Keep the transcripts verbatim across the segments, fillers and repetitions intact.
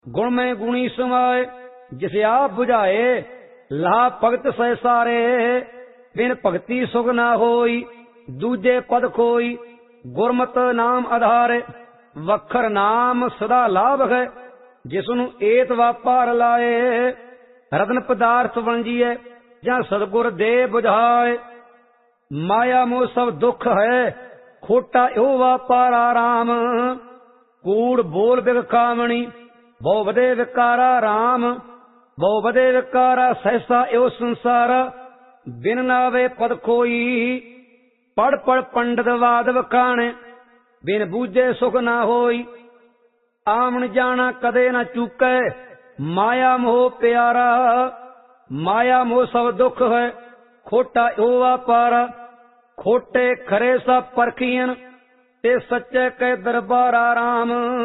गुण में गुणी समाए जिसे आप बुझाए, ला भगत सह सारे, बिन भगति सुख ना होई, दूजे पद खोई, गुरमत नाम आधार, वखर नाम सदा लाभ है, जिसनु एत वापार लाए, रत्न पदार्थ वंजिए, जहाँ सदगुर दे बुझाए, माया मोह सब दुख है, खोटा यो वापारा राम, कूड़ बोल बिग कामणी, बहु बदे विकारा राम, बहु बदे विकारा सहसा यो संसार, बिन नावे पद खोई, पढ़ पढ़ पंडित वाद वखाणे, बिन बूझे सुख ना होई, आमन जाना कदे न चूके, माया मोह प्यारा, माया मोह सब दुख है, खोटा यो वापारा, खोटे खरे सब परखियन, ते सच्चे के दरबारा राम,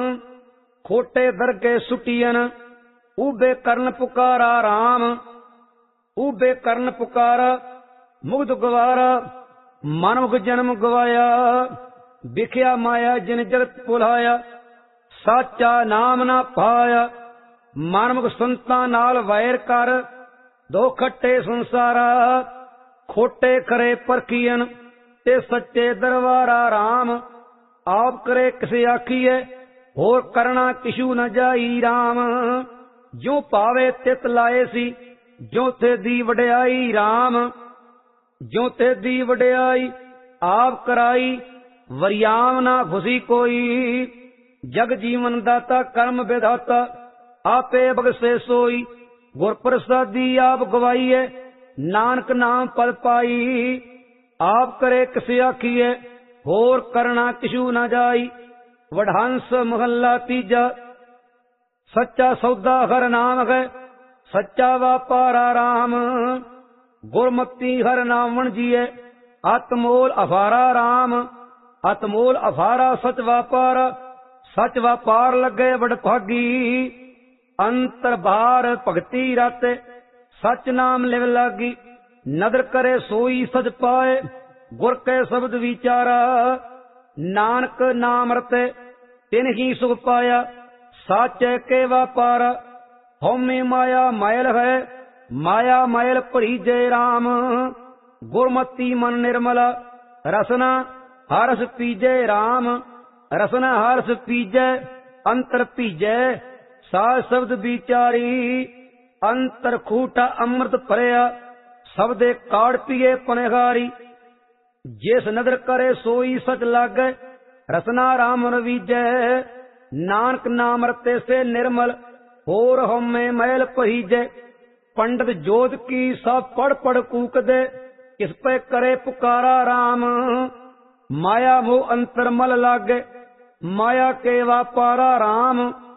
खोटे दरगे सुटियन, उबे करन पुकारा राम, उबे करन पुकारा, मुग्ध गवारा, मानव जन्म गवाया, बिख्या माया जिन जगत भुलाया, साचा नाम ना पाया, मानव संतां नाल वैर कर, दो खट्टे संसारा, खोटे करे परखियन, ते सच्चे दरबारा राम, आप करे किसे आखिए, होर करना किशु न जाई राम, जो पावे तित लाए सी, जो ते दी वड्याई राम, जो ते दी वड्याई आप कराई, वरियाम ना खुशी कोई, जग जीवन दाता कर्म विधाता, आपे बगसे सोई, गुर प्रसादी आप गवाइए, नानक नाम पद पाई, आप करे किसे आखिए, होर करना किशु न जाई, वडहंस महला तीजा, सच्चा सौदा हर नाम है, सच्चा वापारा राम, गुरमती हर नाम वणजिए, आत्मोल अफारा राम, आत्मोल अफारा सच वापारा, सच वापार लगे वडभागी, अंतर बार भगती राते, सच नाम लिव लागी, नदर करे सोई सच पाए, गुर के शब्द विचारा, नानक नाम रते तिन ही सुख पाया, साचे के वापारा, हौमे माया मैल है, माया मैल भरी जय राम, गुरमती मन निर्मला, रसना हरस पीजे राम, रसना हरस पीजे, अंतर पीजे, साज शब्द विचारी, अंतर खूटा अमृत भरिया, सबदे काड़ पिए पनेहारी, जिस नदर करे सोई सच लागे, रसना राम रवीजै, नानक नाम रते से निर्मल, होर हमें मैल पहीजे, पंडित जोत की सब पढ़ पढ़ कूक दे, किस पे करे पुकारा राम, माया मोह अंतर मल लागे, माया के वापारा राम,